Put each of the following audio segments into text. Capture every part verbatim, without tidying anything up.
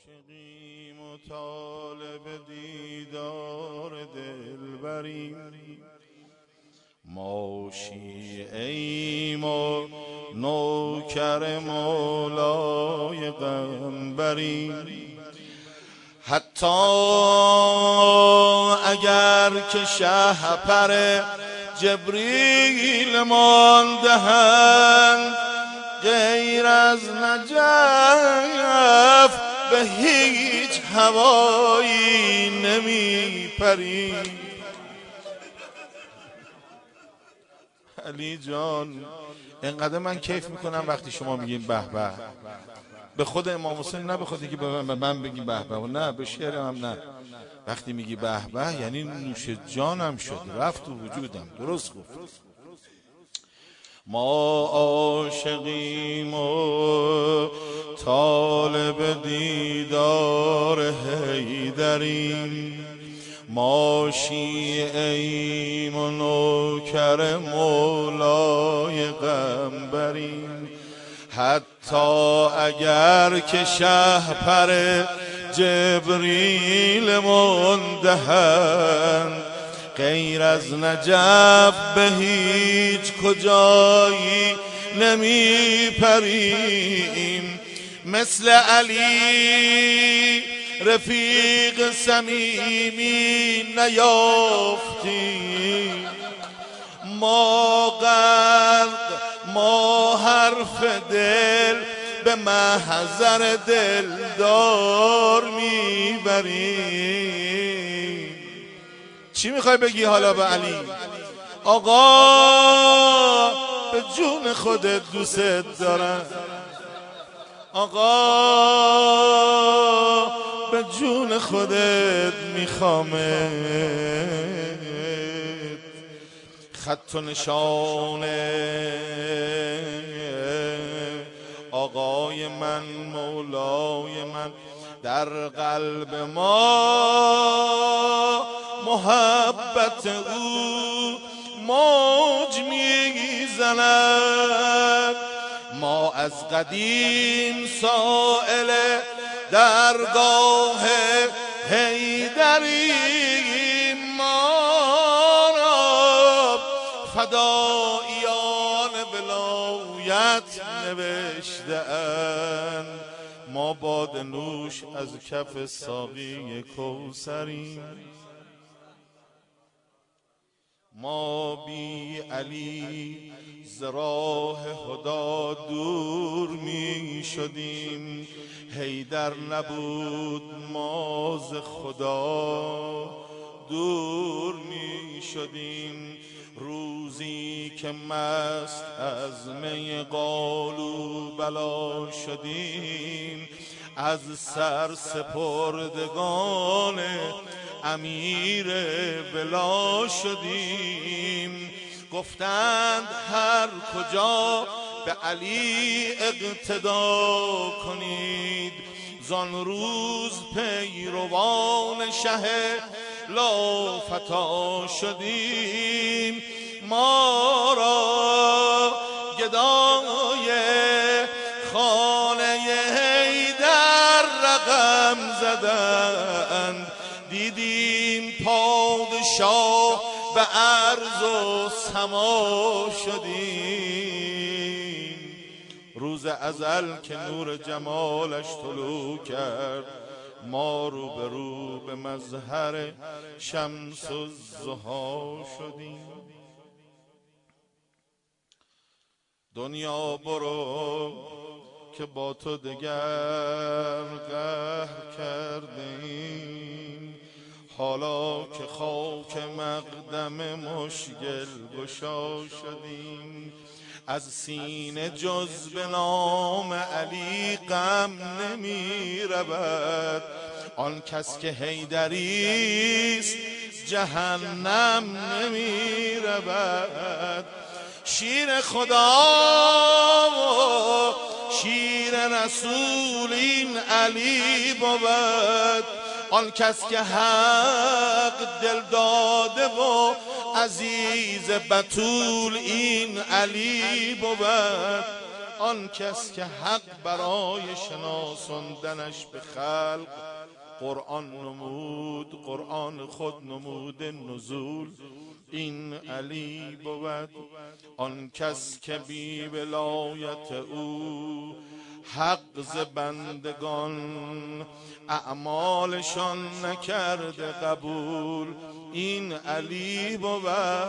عاشقیم و طالب دیدار دلبریم، ما شیعیم و نوکر مولای غنبریم. حتی اگر که شهپر جبریل ماندهند، غیر از نجف به هیچ هوایی نمی پریم. علی جان، اینقدر من کیف میکنم وقتی شما میگین به به. به خود امام حسین، نه به خودی که به من, به من بگی به به، نه به شعر هم نه. وقتی میگی به به یعنی نوش جانم شد، رفت تو وجودم. درست گفت. ما عاشقیم و طالب دیدار حیدریم، ما شیعیم و نوکر مولای غنبریم. حتی اگر که شهپر جبریل ماندهند، غیر از نجف به هیچ کجایی نمی پریم. مثل علی رفیق صمیمی نیافتیم، ما غرق ما حرف دل به محضر دلدار میبریم. چی میخوای بگی حالا به علی؟ آقا به جون خودت دوست دارم، آقا به جون خودت میخوامت. خط و نشان آقای من مولای من در قلب ما، محبت او موج میزند. ما از قدیم سائل درگاه حیدریم، ما را فداییان ولایت نوشته‌اند. ما باده نوش از کف ساقی کوثریم، ما بی علی ز راه هدی دور می شدیم. حیدر نبود ما ز خدا دور می شدیم. روزی که مست از می قالوا بلا شدیم، از سر سپردگان امیر بلا شدیم. گفتند هر کجا به علی اقتدا کنید، زان روز پیروان شه لافتی شدیم. ما را گدای خانه حیدر رقم زدند، دیدیم پادشاه به عرض و سما شدیم. روز ازل که نور جمالش طلوع کرد، ما رو به رو به مظهر شمس الضحی شدیم. دنیا برو که با تو دگر قهر کردیم، حالا که خاک مقدم مشکل گشا شدیم. از سینه جز به نام علی غم نمی رود، آن کس که حیدریست جهنم نمی رود. شیر خدا و شیر رسول این علی بود، آن کس که حق دل داده و عزیز بتول این علی بود. آن کس که حق برای شناساندنش به خلق قرآن نمود، قرآن خود نمود نزول. این علی بود آن کس که بی ولایت او حق ز بندگان اعمالشان نکرده قبول. این علی بود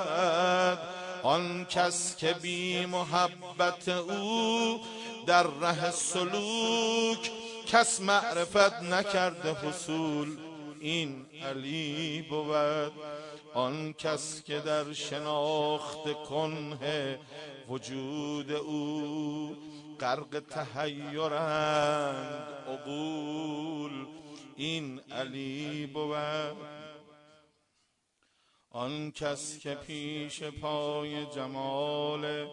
آن کس که بی محبت او در ره سلوک کس معرفت نکرده حصول. این علی بود آن کس که در شناخت کنه وجود او غرق تحیرند عقول. این علی بود آن کس که پیش پای جمال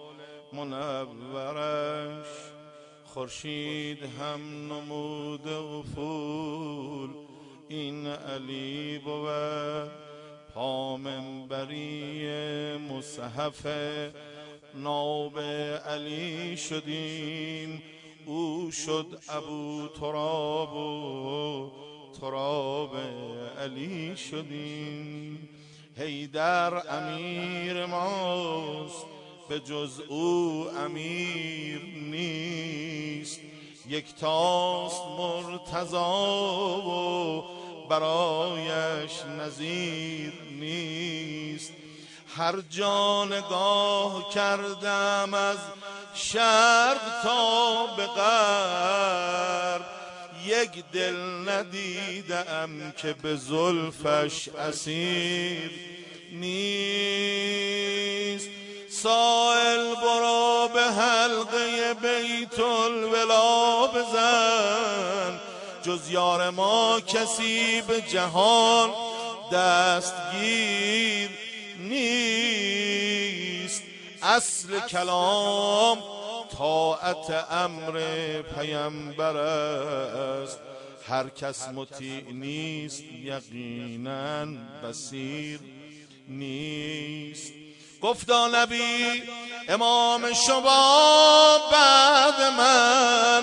منورش خورشید هم نمود افول. این علی بود پا منبری مصحف ناب علی شدیم، او شد ابو تراب و تراب علی شدیم. حیدر امیر ماست به جز او امیر نیست، یکتاست مرتضی و برایش نظیر نیست. هر جا نگاه کردم از شرق تا به غرب یک دل ندیدم که به زلفش اسیر نیست. سائل برو به حلقه بیت الولا بزن، جز یار ما کسی به جهان دستگیر نیست. اصل کلام طاعت امر پیامبر است، هر کس مطیع نیست یقینا بصیر نیست. گفتا نبی امام شما بعد من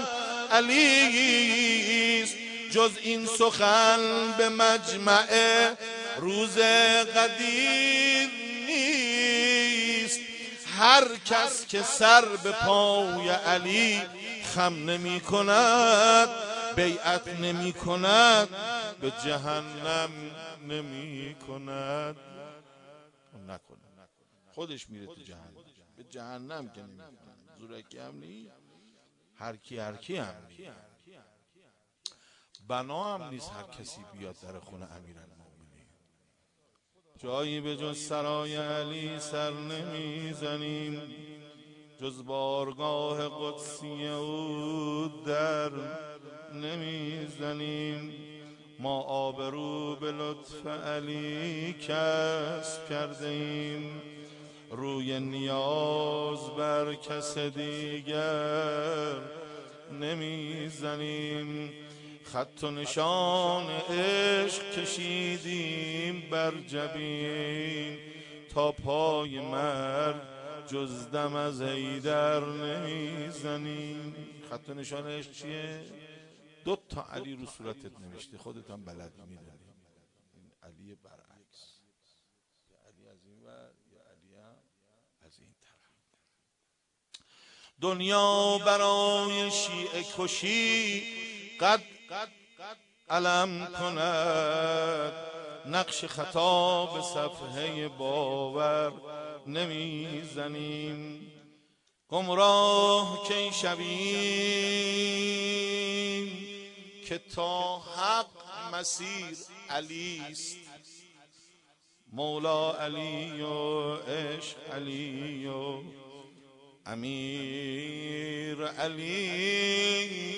علی است، جز این سخن به مجمع روز قدیر نیست. هر کس که سر به پای علی خم نمی کند بیعت نمی کند به جهنم نمی کند. نکنه خودش میره تو جهنم، به جهنم که نمی کند. زورکی هم نی، هر کی هر کی هم نی، بنا هم نیست هر کسی بیاد در خونه امیرالمومنین. جایی به جز سرای علی سر نمیزنیم، جز بارگاه قدسی او در نمیزنیم. ما آبرو به لطف علی کسب کرده ایم، روی نیاز بر کس دیگر نمیزنیم. خط و نشان عشق کشیدیم بر جبین، تا پای مرگ جز دم از حیدر نمیزنیم. خط و نشان عشق چیه؟ دو تا علی رو صورتت نوشته، خودت هم بلد میدونی. این علی برعکس، یه علی از این ور یه علی هم از این طرف. دنیا برای شیعه کشی قد علم کند، نقش خطا به صفحه باور نمیزنیم. گمراه کی شویم که تا حق مسیر علی است. مولا علی و عشق علی و امیر علی